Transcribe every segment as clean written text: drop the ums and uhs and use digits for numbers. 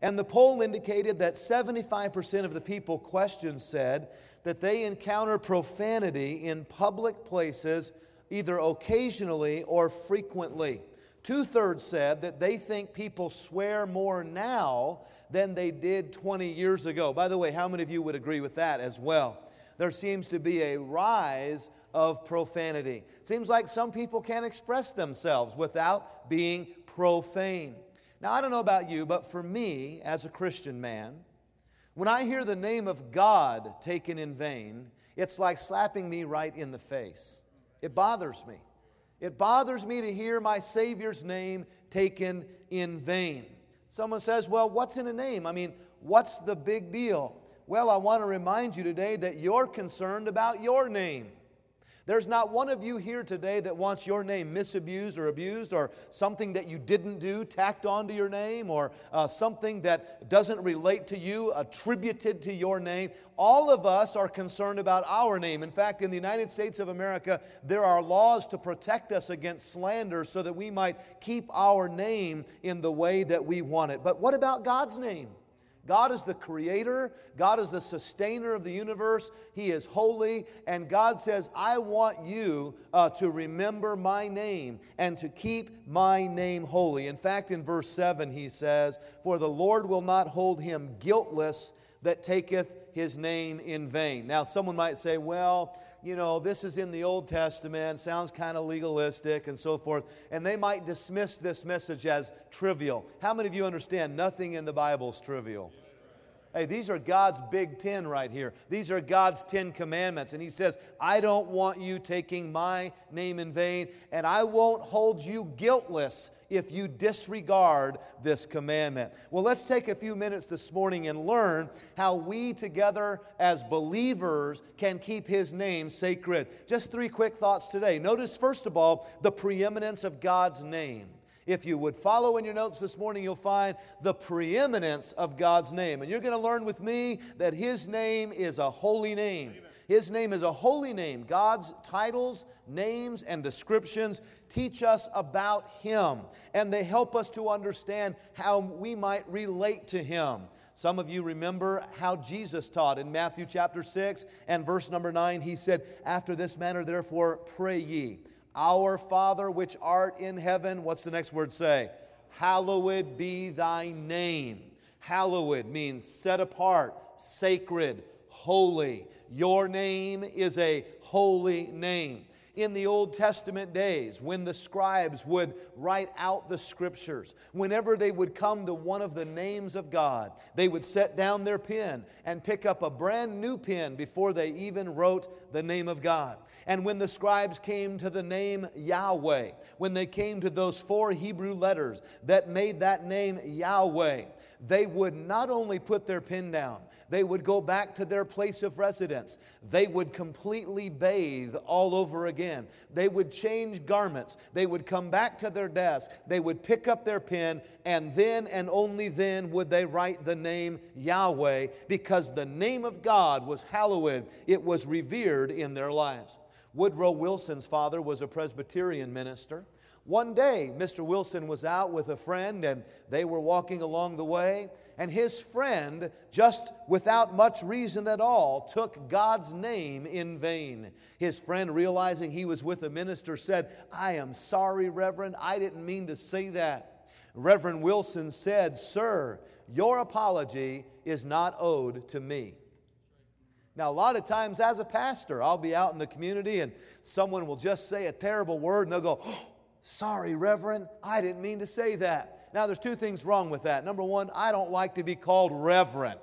And the poll indicated that 75% of the people questioned said that they encounter profanity in public places either occasionally or frequently. 2/3 said that they think people swear more now than they did 20 years ago. By the way, how many of you would agree with that as well? There seems to be a rise of profanity. Seems like some people can't express themselves without being profane. Now, I don't know about you, but for me, as a Christian man, when I hear the name of God taken in vain, it's like slapping me right in the face. It bothers me. It bothers me to hear my Savior's name taken in vain. Someone says, well, what's in a name? I mean, what's the big deal? Well, I want to remind you today that you're concerned about your name. There's not one of you here today that wants your name misabused or abused, or something that you didn't do tacked onto your name, or something that doesn't relate to you attributed to your name. All of us are concerned about our name. In fact, in the United States of America, there are laws to protect us against slander so that we might keep our name in the way that we want it. But what about God's name? God is the creator. God is the sustainer of the universe. He is holy. And God says, I want you to remember my name and to keep my name holy. In fact, in verse 7 he says, for the Lord will not hold him guiltless that taketh his name in vain. Now, someone might say, well, you know, this is in the Old Testament, sounds kind of legalistic and so forth, and they might dismiss this message as trivial. How many of you understand nothing in the Bible is trivial? Hey, these are God's big 10 right here. These are God's 10 commandments. And He says, I don't want you taking my name in vain, and I won't hold you guiltless if you disregard this commandment. Well, let's take a few minutes this morning and learn how we together as believers can keep His name sacred. Just 3 quick thoughts today. Notice, first of all, the preeminence of God's name. If you would follow in your notes this morning, you'll find the preeminence of God's name. And you're going to learn with me that His name is a holy name. His name is a holy name. God's titles, names, and descriptions teach us about Him. And they help us to understand how we might relate to Him. Some of you remember how Jesus taught in Matthew chapter 6 and verse number 9. He said, after this manner, therefore, pray ye. Our Father which art in heaven, what's the next word say? Hallowed be thy name. Hallowed means set apart, sacred, holy. Your name is a holy name. In the Old Testament days, when the scribes would write out the Scriptures, whenever they would come to one of the names of God, they would set down their pen and pick up a brand new pen before they even wrote the name of God. And when the scribes came to the name Yahweh, when they came to those 4 Hebrew letters that made that name Yahweh, they would not only put their pen down, they would go back to their place of residence. They would completely bathe all over again. They would change garments. They would come back to their desk. They would pick up their pen, and then and only then would they write the name Yahweh, because the name of God was hallowed. It was revered in their lives. Woodrow Wilson's father was a Presbyterian minister. One day, Mr. Wilson was out with a friend, and they were walking along the way, and his friend, just without much reason at all, took God's name in vain. His friend, realizing he was with a minister, said, I am sorry, Reverend, I didn't mean to say that. Reverend Wilson said, Sir, your apology is not owed to me. Now, a lot of times as a pastor, I'll be out in the community and someone will just say a terrible word and they'll go, oh, sorry, Reverend, I didn't mean to say that. Now, there's 2 things wrong with that. Number 1, I don't like to be called Reverend.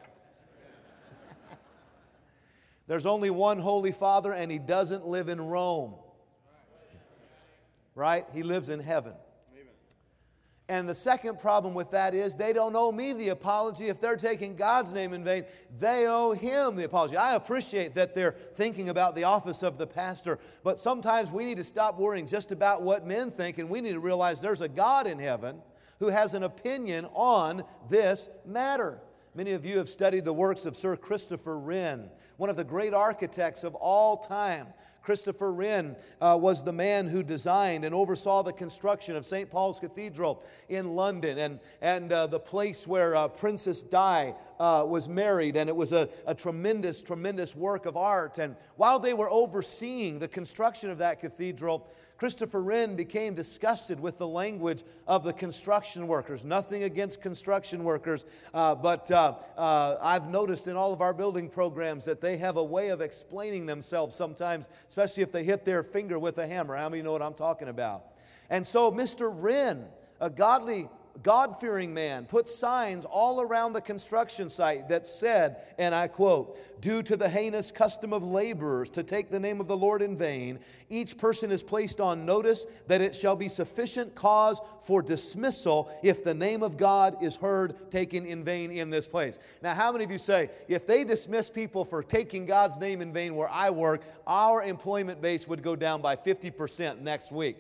There's only one Holy Father, and He doesn't live in Rome. Right? He lives in heaven. And the second problem with that is they don't owe me the apology. If they're taking God's name in vain, they owe Him the apology. I appreciate that they're thinking about the office of the pastor, but sometimes we need to stop worrying just about what men think, and we need to realize there's a God in heaven who has an opinion on this matter. Many of you have studied the works of Sir Christopher Wren, one of the great architects of all time. Christopher Wren was the man who designed and oversaw the construction of St. Paul's Cathedral in London and the place where Princess Di was married, and it was a tremendous, tremendous work of art. And while they were overseeing the construction of that cathedral, Christopher Wren became disgusted with the language of the construction workers. Nothing against construction workers, but I've noticed in all of our building programs that they have a way of explaining themselves sometimes, especially if they hit their finger with a hammer. How many know what I'm talking about? And so Mr. Wren, a God-fearing man, put signs all around the construction site that said, and I quote, "Due to the heinous custom of laborers to take the name of the Lord in vain, each person is placed on notice that it shall be sufficient cause for dismissal if the name of God is heard taken in vain in this place." Now, how many of you say, if they dismiss people for taking God's name in vain where I work, our employment base would go down by 50% next week?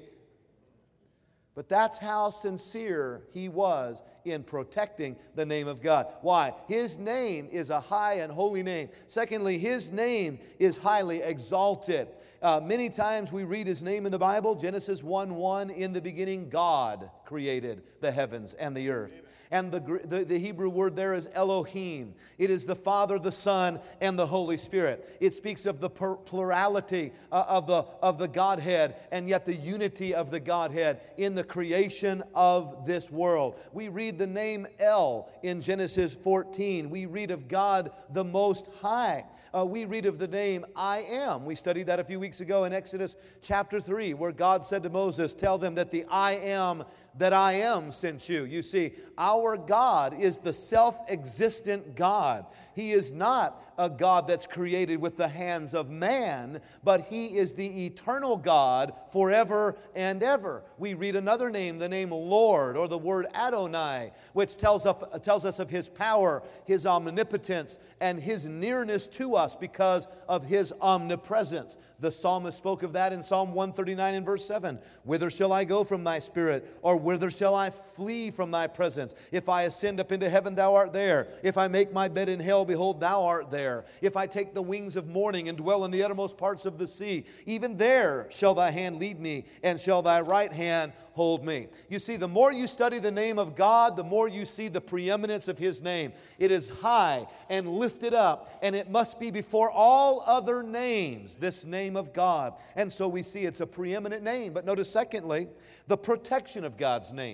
But that's how sincere he was in protecting the name of God. Why? His name is a high and holy name. Secondly, his name is highly exalted. Many times we read his name in the Bible. Genesis 1:1, in the beginning God created the heavens and the earth. And the Hebrew word there is Elohim. It is the Father, the Son, and the Holy Spirit. It speaks of the plurality of the Godhead, and yet the unity of the Godhead in the creation of this world. We read the name El in Genesis 14. We read of God the Most High. We read of the name I Am. We studied that a few weeks ago in Exodus chapter 3, where God said to Moses, "Tell them that the I Am that I Am sent you." You see, our God is the self-existent God. He is not a God that's created with the hands of man, but He is the eternal God forever and ever. We read another name, the name Lord, or the word Adonai, which tells us of His power, His omnipotence, and His nearness to us because of His omnipresence. The psalmist spoke of that in Psalm 139 and verse 7. "Whither shall I go from thy spirit? Or whither shall I flee from thy presence? If I ascend up into heaven, thou art there. If I make my bed in hell, behold, thou art there. If I take the wings of morning and dwell in the uttermost parts of the sea, even there shall thy hand lead me, and shall thy right hand hold me." You see, the more you study the name of God, the more you see the preeminence of His name. It is high and lifted up, and it must be before all other names, this name of God. And so we see it's a preeminent name. But notice, secondly, the protection of God's name.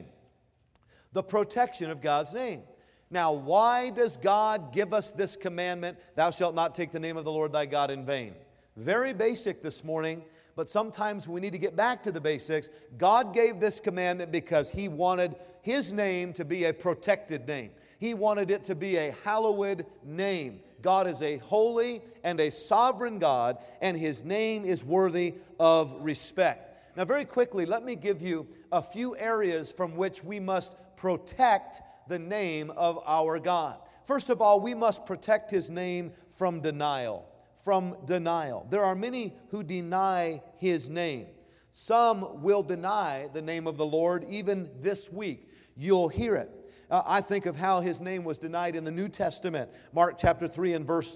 The protection of God's name. Now, why does God give us this commandment, "Thou shalt not take the name of the Lord thy God in vain"? Very basic this morning, but sometimes we need to get back to the basics. God gave this commandment because He wanted His name to be a protected name. He wanted it to be a hallowed name. God is a holy and a sovereign God, and His name is worthy of respect. Now, very quickly, let me give you a few areas from which we must protect the name of our God. First of all, we must protect His name from denial. From denial. There are many who deny His name. Some will deny the name of the Lord even this week. You'll hear it. I think of how His name was denied in the New Testament. Mark chapter 3 and verse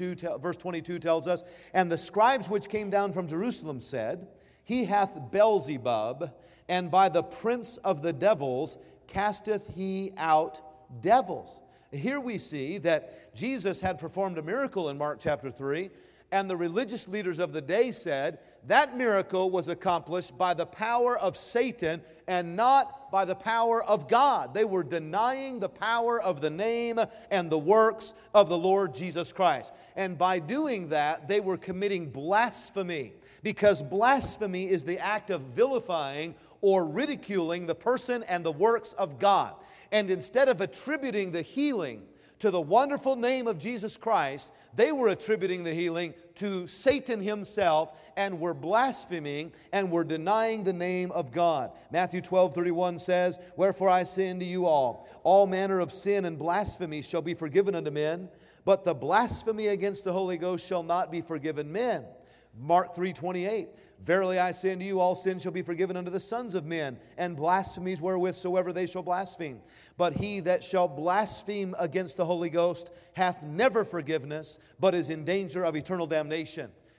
22 tells us, "And the scribes which came down from Jerusalem said, He hath Beelzebub, and by the prince of the devils casteth he out devils." Here we see that Jesus had performed a miracle in Mark chapter 3, and the religious leaders of the day said that miracle was accomplished by the power of Satan and not by the power of God. They were denying the power of the name and the works of the Lord Jesus Christ. And by doing that, they were committing blasphemy, because blasphemy is the act of vilifying or ridiculing the person and the works of God. And instead of attributing the healing to the wonderful name of Jesus Christ, they were attributing the healing to Satan himself and were blaspheming and were denying the name of God. Matthew 12:31 says, "Wherefore I say unto you all manner of sin and blasphemy shall be forgiven unto men, but the blasphemy against the Holy Ghost shall not be forgiven men." Mark 3:28, "Verily I say unto you, all sins shall be forgiven unto the sons of men, and blasphemies wherewith soever they shall blaspheme. But he that shall blaspheme against the Holy Ghost hath never forgiveness, but is in danger of eternal damnation."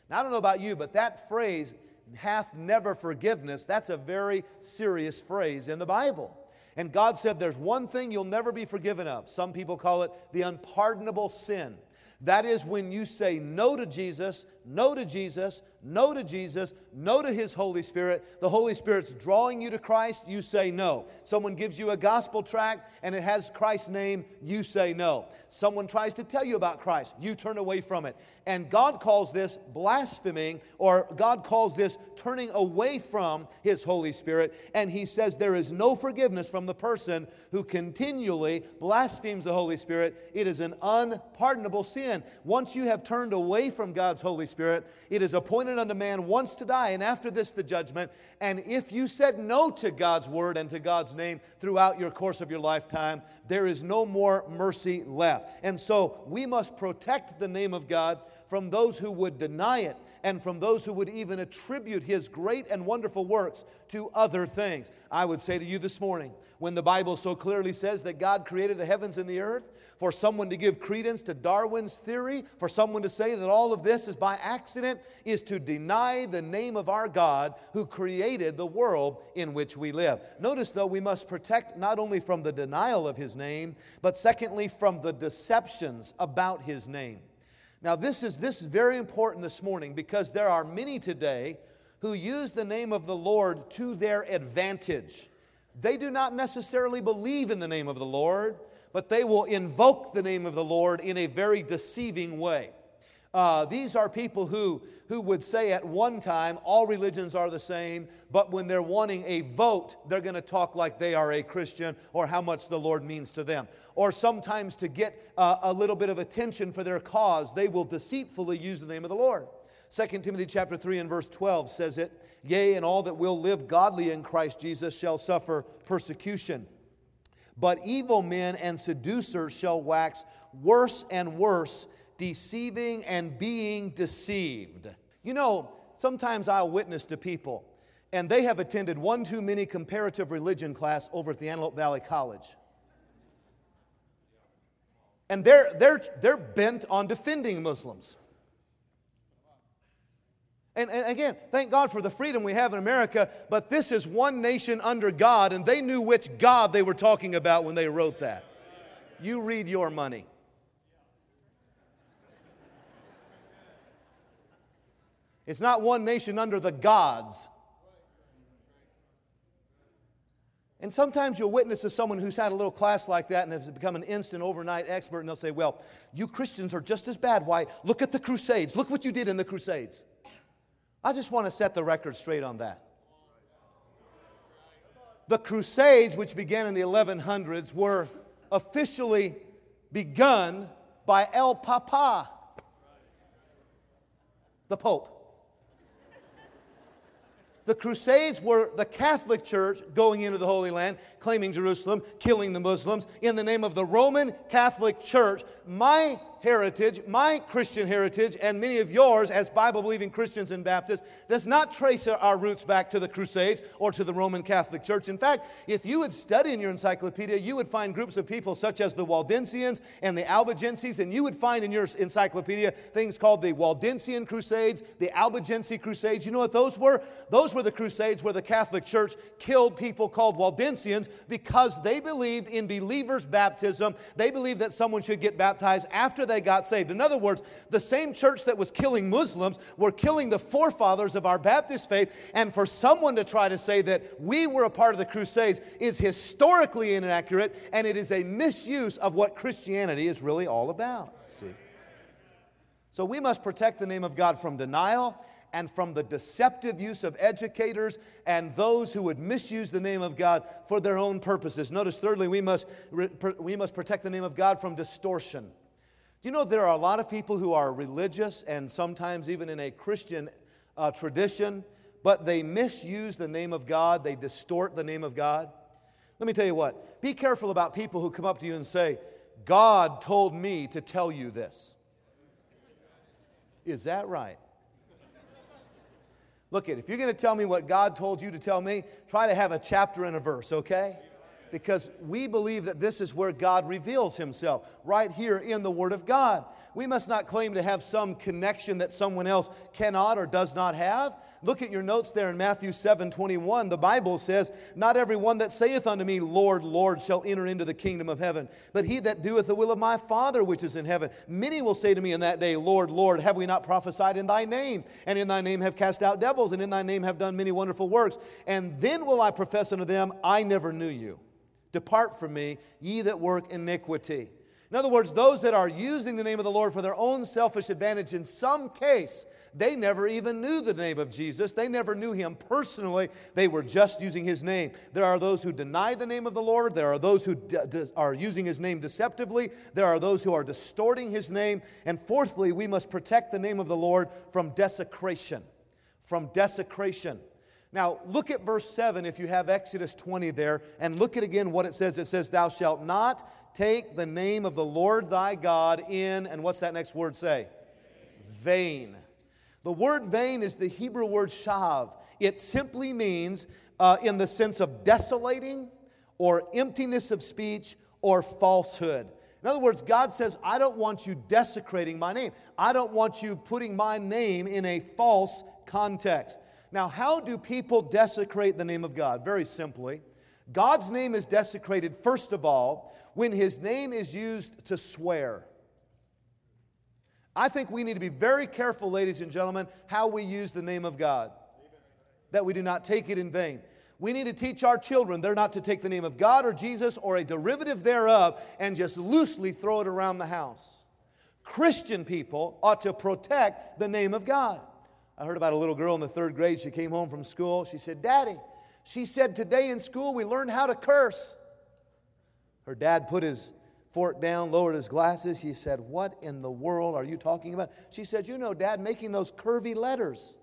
Now, I don't know about you, but that phrase, hath never forgiveness, that's a very serious phrase in the Bible. And God said there's one thing you'll never be forgiven of. Some people call it the unpardonable sin. That is when you say no to Jesus, no to Jesus, no to Jesus, no to His Holy Spirit. The Holy Spirit's drawing you to Christ, you say no. Someone gives you a gospel tract and it has Christ's name, you say no. Someone tries to tell you about Christ, you turn away from it. And God calls this blaspheming, or God calls this turning away from His Holy Spirit. And He says there is no forgiveness from the person who continually blasphemes the Holy Spirit. It is an unpardonable sin. Once you have turned away from God's Holy Spirit, it is appointed unto man once to die, and after this the judgment. And if you said no to God's word and to God's name throughout your course of your lifetime, there is no more mercy left. And so we must protect the name of God from those who would deny it, and from those who would even attribute His great and wonderful works to other things. I would say to you this morning, when the Bible so clearly says that God created the heavens and the earth, for someone to give credence to Darwin's theory, for someone to say that all of this is by accident, is to deny the name of our God who created the world in which we live. Notice, though, we must protect not only from the denial of His name, but secondly, from the deceptions about His name. Now, this is very important this morning, because there are many today who use the name of the Lord to their advantage. They do not necessarily believe in the name of the Lord, but they will invoke the name of the Lord in a very deceiving way. These are people who would say at one time all religions are the same, but when they're wanting a vote, they're going to talk like they are a Christian or how much the Lord means to them. Or sometimes to get a little bit of attention for their cause, they will deceitfully use the name of the Lord. 2 Timothy chapter 3 and verse 12 says it, "Yea, and all that will live godly in Christ Jesus shall suffer persecution. But evil men and seducers shall wax worse and worse, deceiving and being deceived." You know, sometimes I'll witness to people, and they have attended one too many comparative religion class over at the Antelope Valley College. And they're bent on defending Muslims. And again, thank God for the freedom we have in America, but this is one nation under God, and they knew which God they were talking about when they wrote that. You read your money. It's not one nation under the gods. And sometimes you'll witness to someone who's had a little class like that and has become an instant overnight expert, and they'll say, well, you Christians are just as bad. Why? Look at the Crusades. Look what you did in the Crusades. I just want to set the record straight on that. The Crusades, which began in the 1100s, were officially begun by El Papa, the Pope. The Crusades were the Catholic Church going into the Holy Land, claiming Jerusalem, killing the Muslims in the name of the Roman Catholic Church. My heritage, my Christian heritage, and many of yours as Bible-believing Christians and Baptists does not trace our roots back to the Crusades or to the Roman Catholic Church. In fact, if you would study in your encyclopedia, you would find groups of people such as the Waldensians and the Albigenses, and you would find in your encyclopedia things called the Waldensian Crusades, the Albigense Crusades. You know what those were? Those were the Crusades where the Catholic Church killed people called Waldensians because they believed in believers' baptism. They believed that someone should get baptized after they got saved. In other words, the same church that was killing Muslims were killing the forefathers of our Baptist faith, and for someone to try to say that we were a part of the Crusades is historically inaccurate, and it is a misuse of what Christianity is really all about. See? So we must protect the name of God from denial and from the deceptive use of educators and those who would misuse the name of God for their own purposes. Notice, thirdly, we must protect the name of God from distortion. Do you know there are a lot of people who are religious and sometimes even in a Christian tradition, but they misuse the name of God, they distort the name of God? Let me tell you what, be careful about people who come up to you and say, God told me to tell you this. Is that right? Look, if you're going to tell me what God told you to tell me, try to have a chapter and a verse, okay? because we believe that this is where God reveals Himself, right here in the Word of God. We must not claim to have some connection that someone else cannot or does not have. Look at your notes there in Matthew 7:21. The Bible says, "Not every one that saith unto me, Lord, Lord, shall enter into the kingdom of heaven, but he that doeth the will of my Father which is in heaven. Many will say to me in that day, Lord, Lord, have we not prophesied in thy name? And in thy name have cast out devils, and in thy name have done many wonderful works. And then will I profess unto them, I never knew you. Depart from me, ye that work iniquity." In other words, those that are using the name of the Lord for their own selfish advantage, in some case, they never even knew the name of Jesus. They never knew Him personally. They were just using His name. There are those who deny the name of the Lord. There are those who are using His name deceptively. There are those who are distorting His name. And fourthly, we must protect the name of the Lord from desecration. From desecration. Now, look at verse 7 if you have Exodus 20 there, and look at again what it says. It says, "Thou shalt not take the name of the Lord thy God in," and what's that next word say? Vain. The word vain is the Hebrew word shav. It simply means in the sense of desolating or emptiness of speech or falsehood. In other words, God says, I don't want you desecrating my name. I don't want you putting my name in a false context. Now, how do people desecrate the name of God? Very simply, God's name is desecrated, first of all, when His name is used to swear. I think we need to be very careful, ladies and gentlemen, how we use the name of God, that we do not take it in vain. We need to teach our children they're not to take the name of God or Jesus or a derivative thereof and just loosely throw it around the house. Christian people ought to protect the name of God. I heard about a little girl in the 3rd grade. She came home from school. She said, "Daddy," she said, "today in school we learned how to curse." Her dad put his fork down, lowered his glasses. He said, "What in the world are you talking about?" She said, "You know, Dad, making those curvy letters."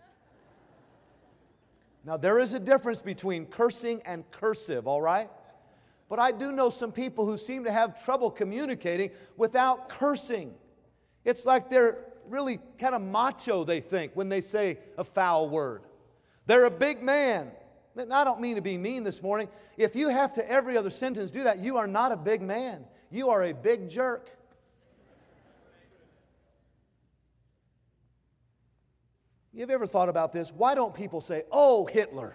Now, there is a difference between cursing and cursive, all right? But I do know some people who seem to have trouble communicating without cursing. It's like they're really kind of macho, they think, when they say a foul word. They're a big man. And I don't mean to be mean this morning. If you have to every other sentence do that, you are not a big man. You are a big jerk. You have ever thought about this? Why don't people say, "Oh, Hitler"?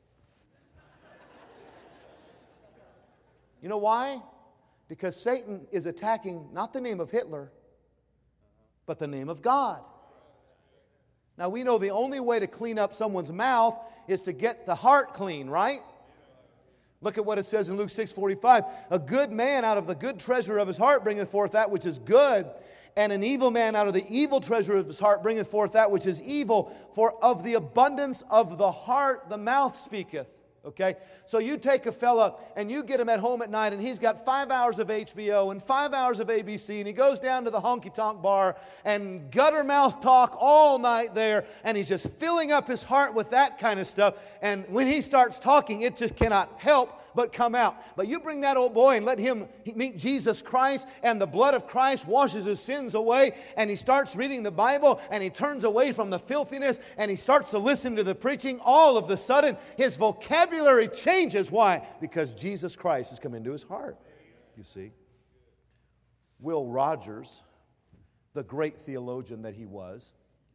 You know why? Because Satan is attacking not the name of Hitler, but the name of God. Now, we know the only way to clean up someone's mouth is to get the heart clean, right? Look at what it says in Luke 6:45. "A good man out of the good treasure of his heart bringeth forth that which is good, and an evil man out of the evil treasure of his heart bringeth forth that which is evil. For of the abundance of the heart the mouth speaketh." Okay? So you take a fella and you get him at home at night and he's got 5 hours of HBO and 5 hours of ABC and he goes down to the honky-tonk bar and gutter mouth talk all night there and he's just filling up his heart with that kind of stuff. And when he starts talking, it just cannot help but come out. But you bring that old boy and let him meet Jesus Christ, and the blood of Christ washes his sins away, and he starts reading the Bible, and he turns away from the filthiness, and he starts to listen to the preaching. All of a sudden, his vocabulary changes. Why? Because Jesus Christ has come into his heart, you see. Will Rogers, the great theologian that he was,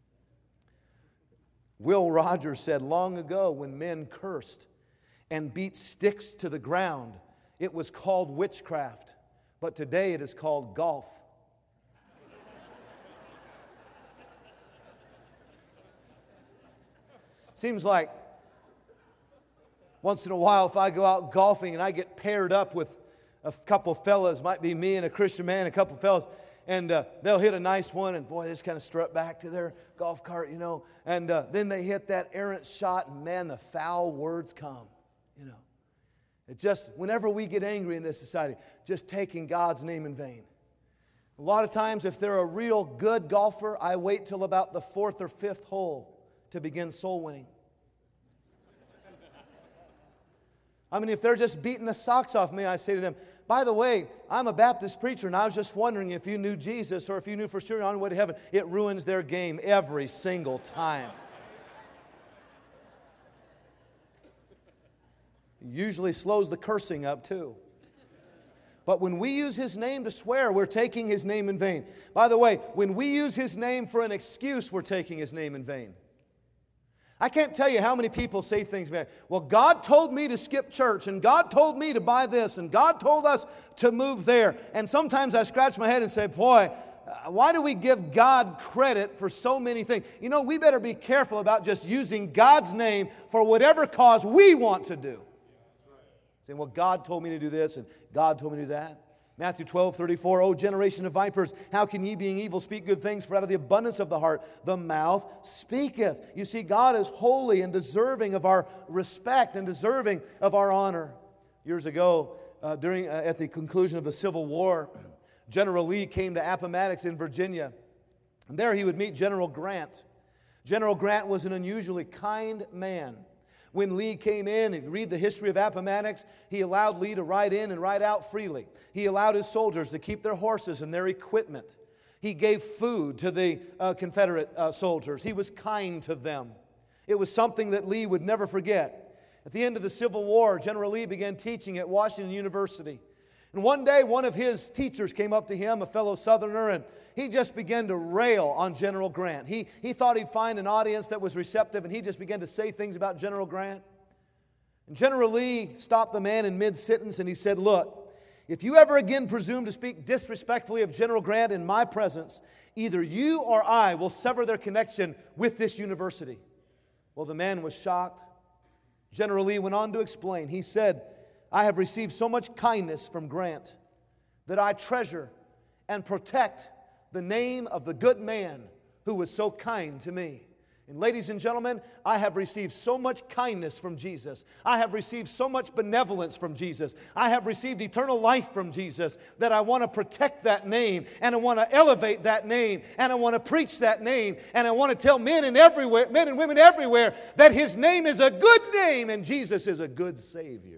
Will Rogers said long ago, when men cursed and beat sticks to the ground, it was called witchcraft. But today it is called golf. Seems like once in a while if I go out golfing and I get paired up with a couple fellas, might be me and a Christian man, a couple fellas, and they'll hit a nice one, and boy, they just kind of strut back to their golf cart, you know, and then they hit that errant shot, and man, the foul words come, you know. It just, whenever we get angry in this society, just taking God's name in vain. A lot of times, if they're a real good golfer, I wait till about the 4th or 5th hole to begin soul winning. I mean, if they're just beating the socks off me, I say to them, by the way, I'm a Baptist preacher, and I was just wondering if you knew Jesus or if you knew for sure you're on your way to heaven. It ruins their game every single time. Usually slows the cursing up too. But when we use His name to swear, we're taking His name in vain. By the way, when we use His name for an excuse, we're taking His name in vain. I can't tell you how many people say things like, well, God told me to skip church, and God told me to buy this, and God told us to move there. And sometimes I scratch my head and say, boy, why do we give God credit for so many things? You know, we better be careful about just using God's name for whatever cause we want to do. Saying, well, God told me to do this, and God told me to do that. Matthew 12:34, O generation of vipers, how can ye, being evil, speak good things? For out of the abundance of the heart, the mouth speaketh. You see, God is holy and deserving of our respect and deserving of our honor. Years ago, at the conclusion of the Civil War, General Lee came to Appomattox in Virginia. And there he would meet General Grant. General Grant was an unusually kind man. When Lee came in, if you read the history of Appomattox, he allowed Lee to ride in and ride out freely. He allowed his soldiers to keep their horses and their equipment. He gave food to the Confederate soldiers. He was kind to them. It was something that Lee would never forget. At the end of the Civil War, General Lee began teaching at Washington University. And one day, one of his teachers came up to him, a fellow Southerner, and he just began to rail on General Grant. He thought he'd find an audience that was receptive, and he just began to say things about General Grant. And General Lee stopped the man in mid-sentence, and he said, look, if you ever again presume to speak disrespectfully of General Grant in my presence, either you or I will sever their connection with this university. Well, the man was shocked. General Lee went on to explain. He said, I have received so much kindness from Grant that I treasure and protect the name of the good man who was so kind to me. And ladies and gentlemen, I have received so much kindness from Jesus. I have received so much benevolence from Jesus. I have received eternal life from Jesus that I want to protect that name, and I want to elevate that name, and I want to preach that name, and I want to tell men and women everywhere that His name is a good name and Jesus is a good Savior.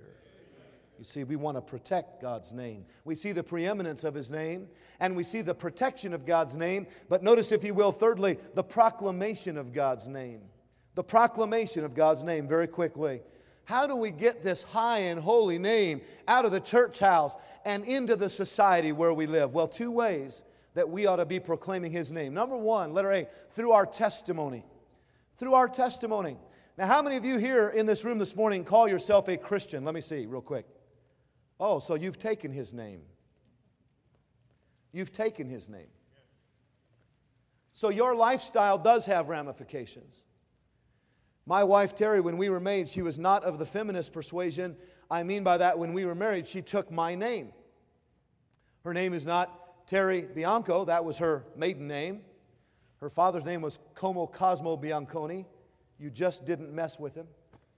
You see, we want to protect God's name. We see the preeminence of His name, and we see the protection of God's name. But notice, if you will, thirdly, the proclamation of God's name. The proclamation of God's name, very quickly. How do we get this high and holy name out of the church house and into the society where we live? Well, two ways that we ought to be proclaiming His name. Number one, letter A, through our testimony. Through our testimony. Now, how many of you here in this room this morning call yourself a Christian? Let me see real quick. Oh, so you've taken His name. You've taken His name. So your lifestyle does have ramifications. My wife, Terry, when we were married, she was not of the feminist persuasion. I mean by that, when we were married, she took my name. Her name is not Terry Bianco. That was her maiden name. Her father's name was Como Cosmo Bianconi. You just didn't mess with him.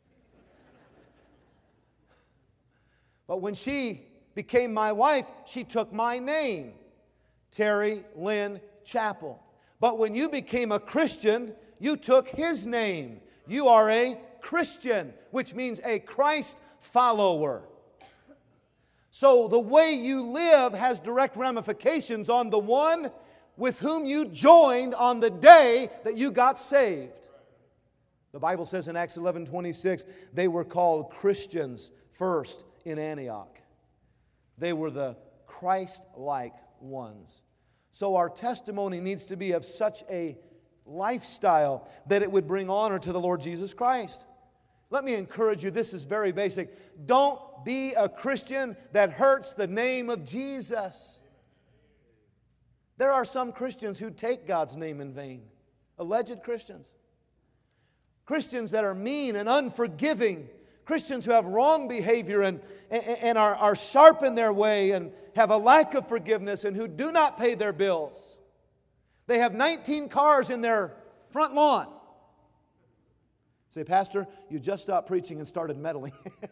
But when she became my wife, she took my name, Terry Lynn Chappell. But when you became a Christian, you took His name. You are a Christian, which means a Christ follower. So the way you live has direct ramifications on the one with whom you joined on the day that you got saved. The Bible says in Acts 11:26, they were called Christians first in Antioch. They were the Christ-like ones. So our testimony needs to be of such a lifestyle that it would bring honor to the Lord Jesus Christ. Let me encourage you, this is very basic. Don't be a Christian that hurts the name of Jesus. There are some Christians who take God's name in vain. Alleged Christians. Christians that are mean and unforgiving. Christians who have wrong behavior and are sharp in their way and have a lack of forgiveness and who do not pay their bills. They have 19 cars in their front lawn. Say, Pastor, you just stopped preaching and started meddling.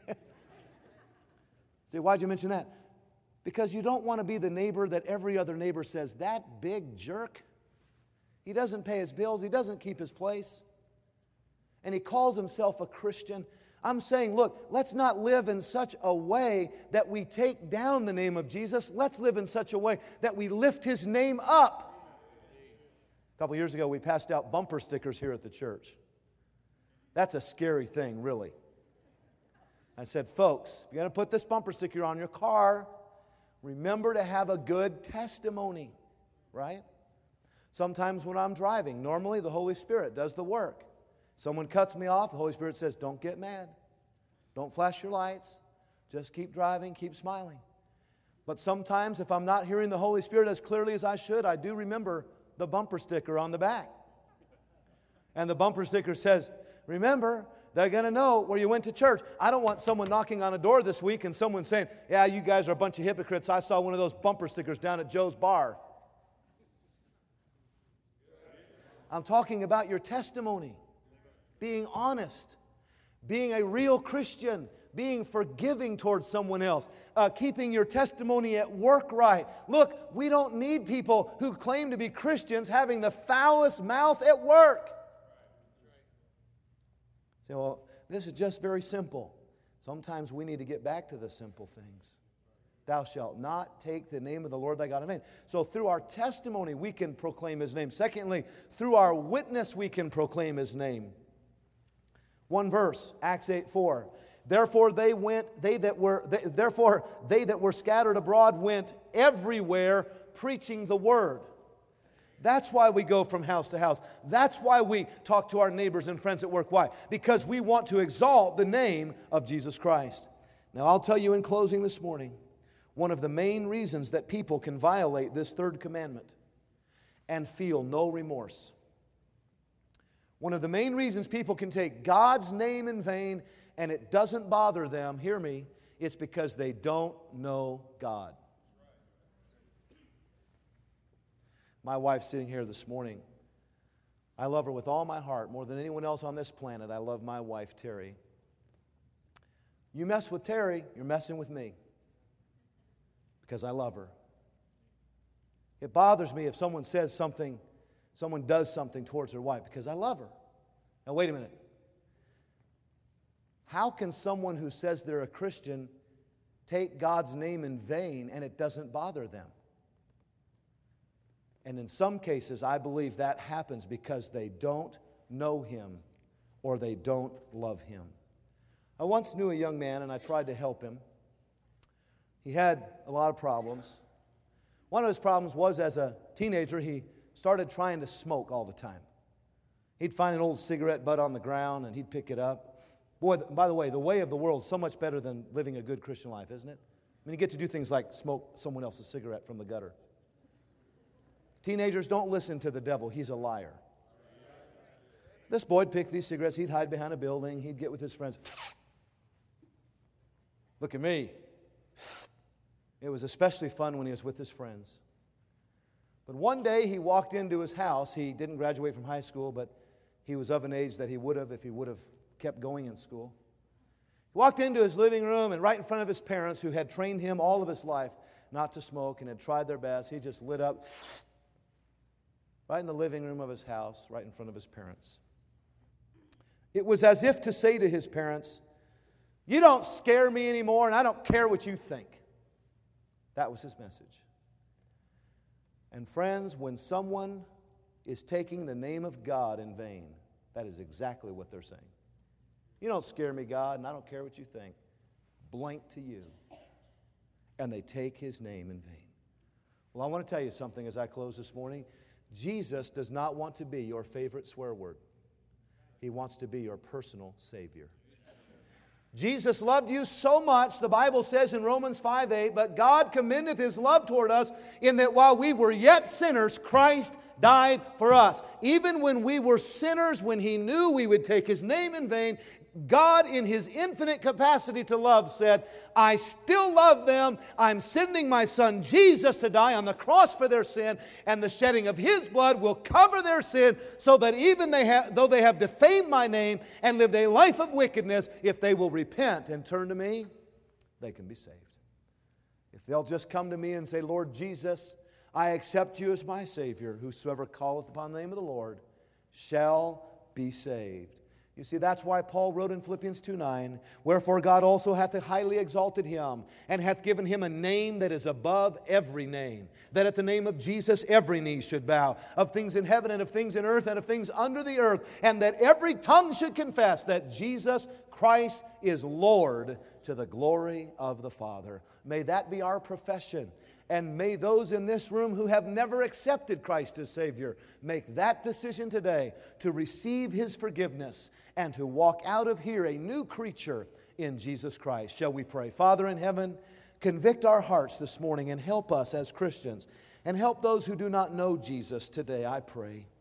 Say, why'd you mention that? Because you don't want to be the neighbor that every other neighbor says, that big jerk, he doesn't pay his bills, he doesn't keep his place, and he calls himself a Christian. I'm saying, look, let's not live in such a way that we take down the name of Jesus. Let's live in such a way that we lift His name up. A couple years ago, we passed out bumper stickers here at the church. That's a scary thing, really. I said, folks, if you're going to put this bumper sticker on your car, remember to have a good testimony, right? Sometimes when I'm driving, normally the Holy Spirit does the work. Someone cuts me off, the Holy Spirit says, don't get mad. Don't flash your lights. Just keep driving, keep smiling. But sometimes if I'm not hearing the Holy Spirit as clearly as I should, I do remember the bumper sticker on the back. And the bumper sticker says, remember, they're going to know where you went to church. I don't want someone knocking on a door this week and someone saying, yeah, you guys are a bunch of hypocrites. I saw one of those bumper stickers down at Joe's bar. I'm talking about your testimony, being honest, being a real Christian, being forgiving towards someone else, keeping your testimony at work right. Look, we don't need people who claim to be Christians having the foulest mouth at work. Say, well, this is just very simple. Sometimes we need to get back to the simple things. Thou shalt not take the name of the Lord thy God in vain. So through our testimony, we can proclaim His name. Secondly, through our witness, we can proclaim His name. One verse, Acts 8:4. Therefore they that were scattered abroad went everywhere preaching the word. That's why we go from house to house. That's why we talk to our neighbors and friends at work. Why? Because we want to exalt the name of Jesus Christ. Now I'll tell you in closing this morning, one of the main reasons that people can violate this third commandment and feel no remorse. One of the main reasons people can take God's name in vain and it doesn't bother them, hear me, it's because they don't know God. My wife's sitting here this morning. I love her with all my heart, more than anyone else on this planet. I love my wife, Terry. You mess with Terry, you're messing with me because I love her. It bothers me if someone says something, someone does something towards their wife because I love her. Now, wait a minute. How can someone who says they're a Christian take God's name in vain and it doesn't bother them? And in some cases, I believe that happens because they don't know Him or they don't love Him. I once knew a young man and I tried to help him. He had a lot of problems. One of his problems was as a teenager, he started trying to smoke all the time. He'd find an old cigarette butt on the ground and he'd pick it up. Boy, by the way of the world is so much better than living a good Christian life, isn't it? I mean, you get to do things like smoke someone else's cigarette from the gutter. Teenagers, don't listen to the devil. He's a liar. This boy would pick these cigarettes. He'd hide behind a building. He'd get with his friends. Look at me. It was especially fun when he was with his friends. But one day he walked into his house. He didn't graduate from high school, but he was of an age that he would have if he would have kept going in school. He walked into his living room, and right in front of his parents, who had trained him all of his life not to smoke and had tried their best, he just lit up right in the living room of his house, right in front of his parents. It was as if to say to his parents, you don't scare me anymore, and I don't care what you think. That was his message. And friends, when someone is taking the name of God in vain, that is exactly what they're saying. You don't scare me, God, and I don't care what you think. Blank to you. And they take His name in vain. Well, I want to tell you something as I close this morning. Jesus does not want to be your favorite swear word. He wants to be your personal Savior. Jesus loved you so much, the Bible says in Romans 5:8, but God commendeth His love toward us in that while we were yet sinners, Christ died for us. Even when we were sinners, when He knew we would take His name in vain, God in His infinite capacity to love said, I still love them. I'm sending my Son Jesus to die on the cross for their sin, and the shedding of His blood will cover their sin so that even though they have defamed my name and lived a life of wickedness, if they will repent and turn to me, they can be saved. If they'll just come to me and say, Lord Jesus, I accept you as my Savior. Whosoever calleth upon the name of the Lord shall be saved. You see, that's why Paul wrote in Philippians 2:9, "Wherefore God also hath highly exalted him, and hath given him a name that is above every name, that at the name of Jesus every knee should bow, of things in heaven and of things in earth and of things under the earth, and that every tongue should confess that Jesus Christ is Lord, to the glory of the Father." May that be our profession. And may those in this room who have never accepted Christ as Savior make that decision today to receive His forgiveness and to walk out of here a new creature in Jesus Christ. Shall we pray? Father in heaven, convict our hearts this morning and help us as Christians, and help those who do not know Jesus today, I pray.